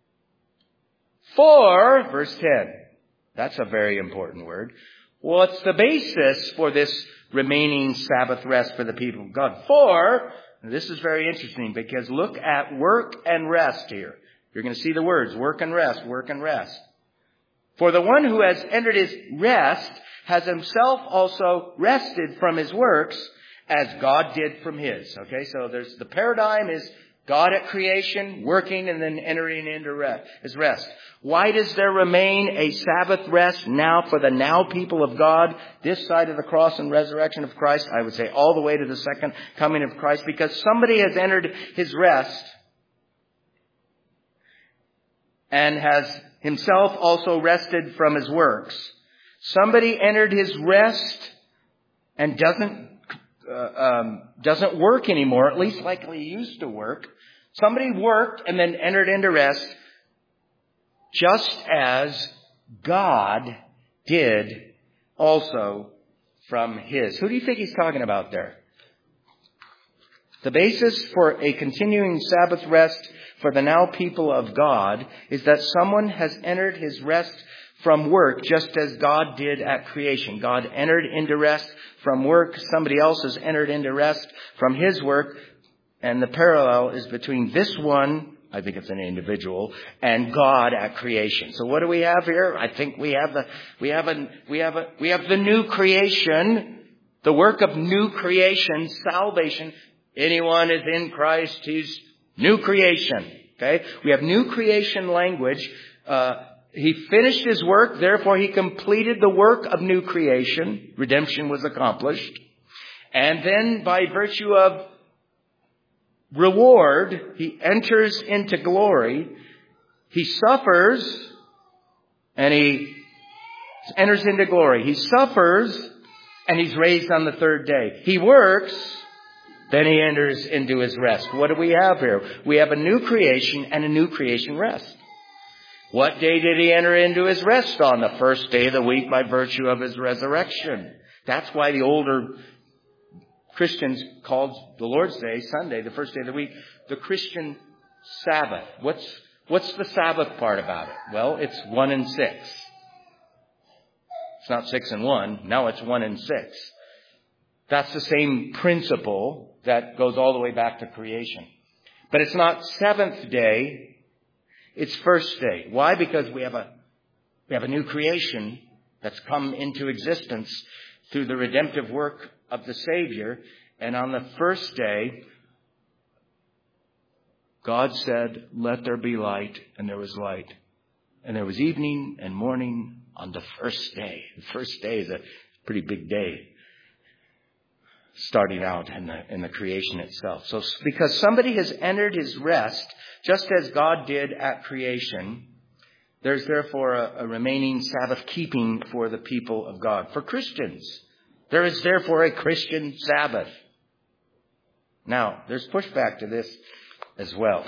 A: For, verse ten, that's a very important word. What's the basis for this remaining Sabbath rest for the people of God? For, and this is very interesting because look at work and rest here. You're going to see the words, work and rest, work and rest. For the one who has entered his rest has himself also rested from his works as God did from his. Okay, so there's the paradigm is God at creation, working, and then entering into rest, his rest. Why does there remain a Sabbath rest now for the now people of God, this side of the cross and resurrection of Christ? I would say all the way to the second coming of Christ, because somebody has entered his rest and has himself also rested from his works. Somebody entered his rest and doesn't uh, um, doesn't work anymore, at least like he used to work. Somebody worked and then entered into rest, just as God did also from his. Who do you think he's talking about there? The basis for a continuing Sabbath rest for the now people of God is that someone has entered his rest from work, just as God did at creation. God entered into rest from work. Somebody else has entered into rest from his work. And the parallel is between this one, I think it's an individual, and God at creation. So what do we have here? I think we have the, we have a, we have a, we have the new creation, the work of new creation, salvation. Anyone is in Christ, he's new creation. Okay? We have new creation language. Uh, he finished his work, therefore he completed the work of new creation. Redemption was accomplished. And then by virtue of reward, he enters into glory. He suffers and he enters into glory. He suffers and he's raised on the third day. He works, then he enters into his rest. What do we have here? We have a new creation and a new creation rest. What day did he enter into his rest on? The first day of the week by virtue of his resurrection. That's why the older Christians called the Lord's Day, Sunday, the first day of the week, the Christian Sabbath. What's, what's the Sabbath part about it? Well, it's one and six. It's not six and one. Now it's one and six. That's the same principle that goes all the way back to creation. But it's not seventh day. It's first day. Why? Because we have a, we have a new creation that's come into existence through the redemptive work of the Savior. And on the first day, God said, let there be light, and there was light. And there was evening and morning on the first day. The first day is a pretty big day, starting out in the, in the creation itself. So because somebody has entered his rest, just as God did at creation, there's therefore a, a remaining Sabbath keeping for the people of God. For Christians, there is therefore a Christian Sabbath. Now, there's pushback to this as well.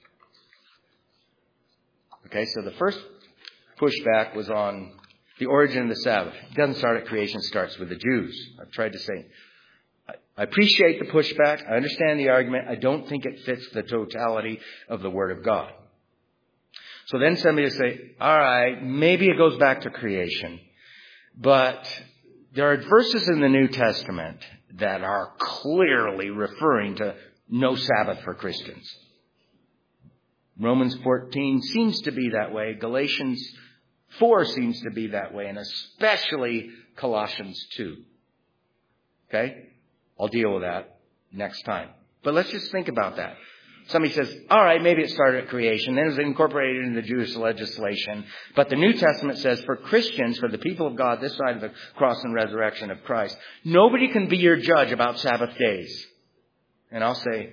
A: Okay, so the first pushback was on the origin of the Sabbath. It doesn't start at creation, it starts with the Jews. I've tried to say, I appreciate the pushback. I understand the argument. I don't think it fits the totality of the Word of God. So then somebody will say, all right, maybe it goes back to creation. But there are verses in the New Testament that are clearly referring to no Sabbath for Christians. Romans fourteen seems to be that way. Galatians four seems to be that way. And especially Colossians two. Okay? I'll deal with that next time. But let's just think about that. Somebody says, all right, maybe it started at creation, then it was incorporated into the Jewish legislation. But the New Testament says for Christians, for the people of God, this side of the cross and resurrection of Christ, nobody can be your judge about Sabbath days. And I'll say,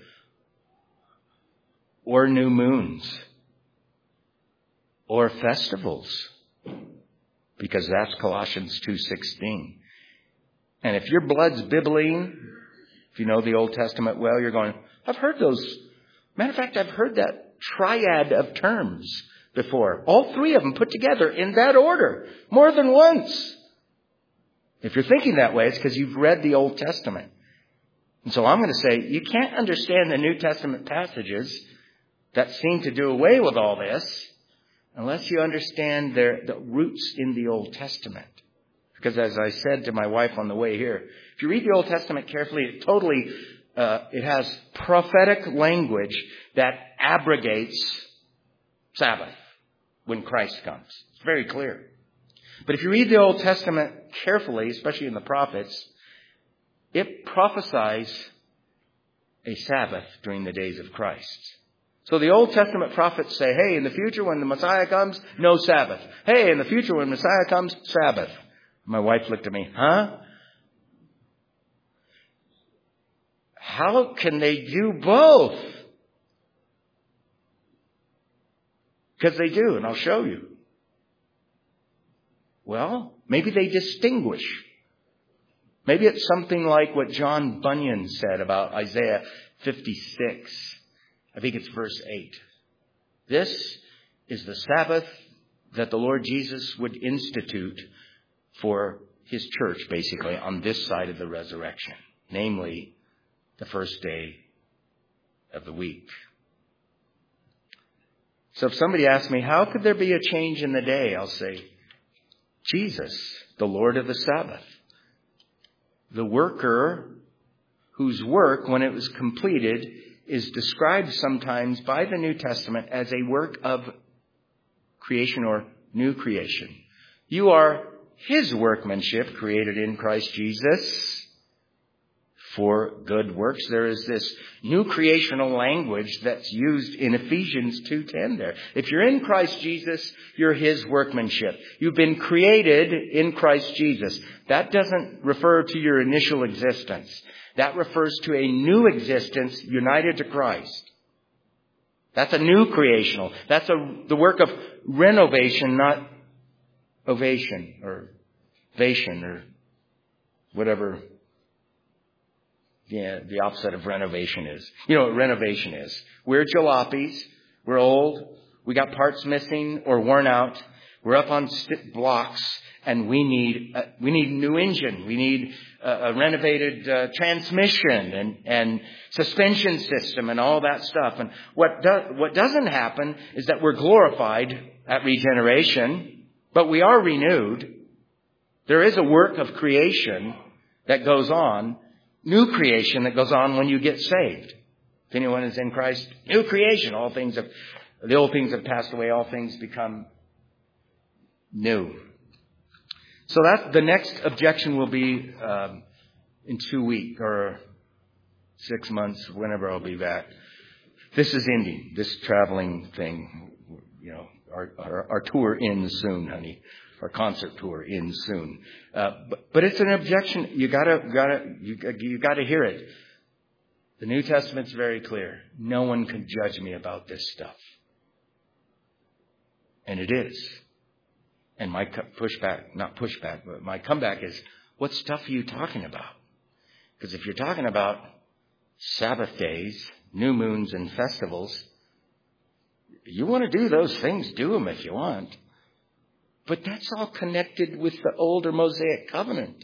A: or new moons, or festivals, because that's Colossians two sixteen. And if your blood's bibline, if you know the Old Testament well, you're going, I've heard those. Matter of fact, I've heard that triad of terms before. All three of them put together in that order, more than once. If you're thinking that way, it's because you've read the Old Testament. And so I'm going to say, you can't understand the New Testament passages that seem to do away with all this unless you understand their the roots in the Old Testament. Because as I said to my wife on the way here, if you read the Old Testament carefully, it totally, uh, it has prophetic language that abrogates Sabbath when Christ comes. It's very clear. But if you read the Old Testament carefully, especially in the prophets, it prophesies a Sabbath during the days of Christ. So the Old Testament prophets say, hey, in the future when the Messiah comes, no Sabbath. Hey, in the future when Messiah comes, Sabbath. My wife looked at me, huh? How can they do both? Because they do, and I'll show you. Well, maybe they distinguish. Maybe it's something like what John Bunyan said about Isaiah fifty-six. I think it's verse eight. This is the Sabbath that the Lord Jesus would institute for his church, basically, on this side of the resurrection. Namely, the first day of the week. So if somebody asks me, how could there be a change in the day? I'll say, Jesus, the Lord of the Sabbath. The worker whose work, when it was completed, is described sometimes by the New Testament as a work of creation or new creation. You are his workmanship created in Christ Jesus for good works. There is this new creational language that's used in Ephesians two ten there. If you're in Christ Jesus, you're his workmanship. You've been created in Christ Jesus. That doesn't refer to your initial existence. That refers to a new existence united to Christ. That's a new creational. That's a, the work of renovation, not ovation or vation or whatever yeah, the opposite of renovation is. You know what renovation is? We're jalopies. We're old. We got parts missing or worn out. We're up on st- blocks, and we need a, we need a new engine. We need a, a renovated uh, transmission and and suspension system and all that stuff. And what do, what doesn't happen is that we're glorified at regeneration, but we are renewed. There is a work of creation that goes on. New creation that goes on when you get saved. If anyone is in Christ, new creation. All things have, the old things have passed away. All things become new. So that the next objection will be um, in two weeks or six months, whenever I'll be back. This is ending. This traveling thing, you know, our our, our tour ends soon, honey. Our concert tour ends soon, uh, but, but it's an objection. You gotta, gotta, you, you gotta hear it. The New Testament's very clear. No one can judge me about this stuff, and it is. And my pushback, not pushback, but my comeback is, what stuff are you talking about? Because if you're talking about Sabbath days, new moons, and festivals, you want to do those things, do them if you want. But that's all connected with the older Mosaic covenant.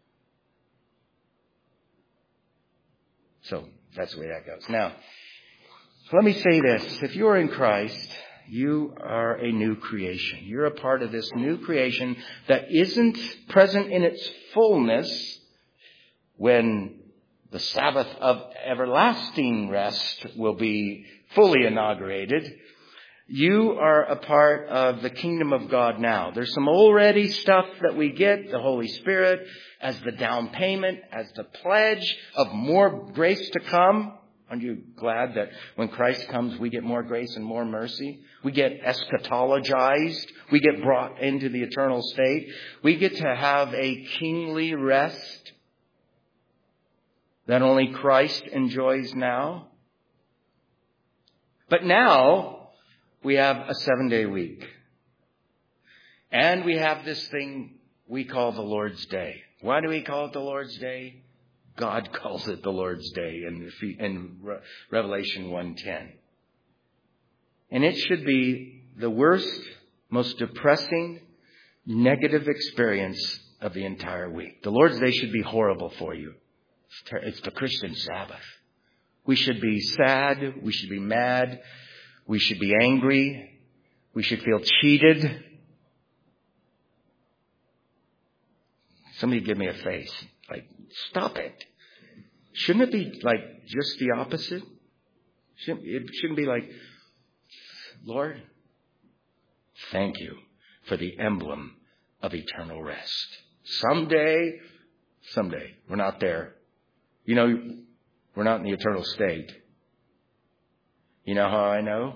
A: So that's the way that goes. Now, let me say this. If you are in Christ, you are a new creation. You're a part of this new creation that isn't present in its fullness when the Sabbath of everlasting rest will be fully inaugurated. You are a part of the kingdom of God now. There's some already stuff that we get, the Holy Spirit, as the down payment, as the pledge of more grace to come. Aren't you glad that when Christ comes, we get more grace and more mercy? We get eschatologized. We get brought into the eternal state. We get to have a kingly rest that only Christ enjoys now. But now we have a seven-day week. And we have this thing we call the Lord's Day. Why do we call it the Lord's Day? God calls it the Lord's Day in, in Revelation one ten. And it should be the worst, most depressing, negative experience of the entire week. The Lord's Day should be horrible for you. It's the Christian Sabbath. We should be sad. We should be mad. We should be angry. We should feel cheated. Somebody give me a face. Like, stop it. Shouldn't it be like just the opposite? Shouldn't, it shouldn't be like, Lord, thank you for the emblem of eternal rest. Someday, someday, we're not there. You know, we're not in the eternal state. You know how I know?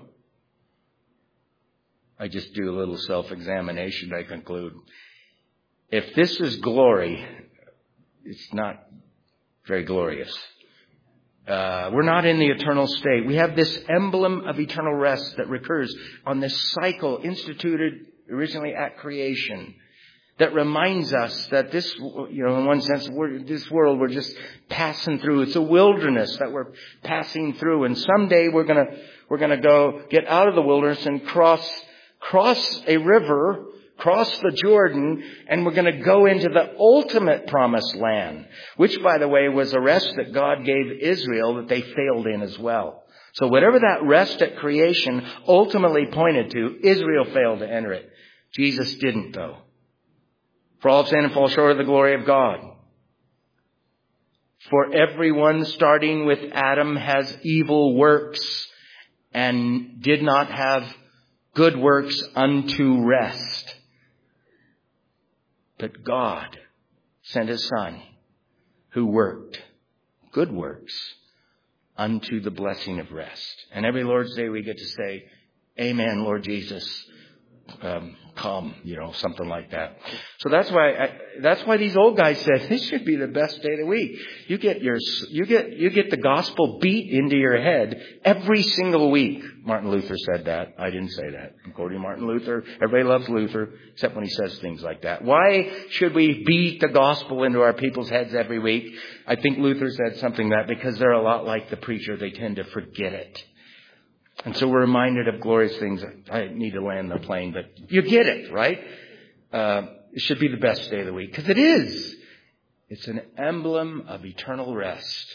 A: I just do a little self-examination. I conclude, if this is glory, it's not very glorious. Uh, we're not in the eternal state. We have this emblem of eternal rest that recurs on this cycle instituted originally at creation that reminds us that this, you know, in one sense, we're, this world we're just passing through. It's a wilderness that we're passing through. And someday we're going to, we're going to go get out of the wilderness and cross, cross a river, cross the Jordan, and we're going to go into the ultimate promised land, which, by the way, was a rest that God gave Israel that they failed in as well. So whatever that rest at creation ultimately pointed to, Israel failed to enter it. Jesus didn't, though. For all have sinned and fall short of the glory of God. For everyone, starting with Adam, has evil works and did not have good works unto rest. But God sent His Son, who worked good works unto the blessing of rest. And every Lord's Day we get to say, Amen, Lord Jesus. Um, come, you know, something like that. So that's why I, that's why these old guys said this should be the best day of the week. You get your you get you get the gospel beat into your head every single week. Martin Luther said that. I didn't say that. I'm quoting Martin Luther. Everybody loves Luther, except when he says things like that. Why should we beat the gospel into our people's heads every week? I think Luther said something that because they're a lot like the preacher, they tend to forget it. And so we're reminded of glorious things. I need to land the plane, but you get it, right? Uh, it should be the best day of the week, because it is. It's an emblem of eternal rest.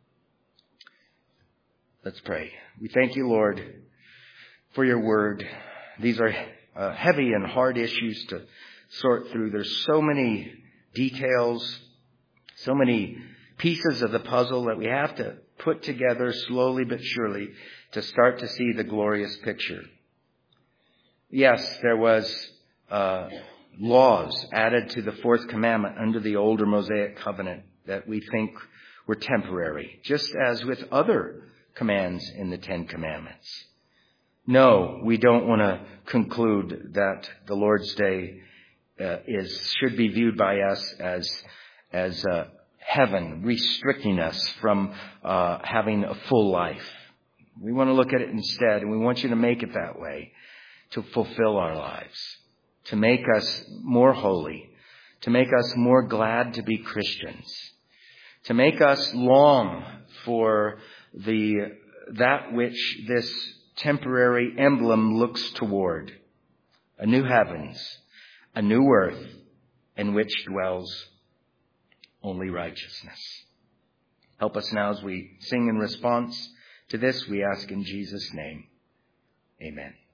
A: Let's pray. We thank you, Lord, for your word. These are uh, heavy and hard issues to sort through. There's so many details, so many pieces of the puzzle that we have to put together slowly but surely to start to see the glorious picture. Yes, there was uh, laws added to the fourth commandment under the older Mosaic covenant that we think were temporary, just as with other commands in the Ten Commandments. No, we don't want to conclude that the Lord's Day uh, is should be viewed by us as as uh, heaven restricting us from uh, having a full life. We want to look at it instead, and we want you to make it that way, to fulfill our lives, to make us more holy, to make us more glad to be Christians, to make us long for the that which this temporary emblem looks toward, a new heavens, a new earth, in which dwells only righteousness. Help us now as we sing in response to this, we ask in Jesus' name. Amen.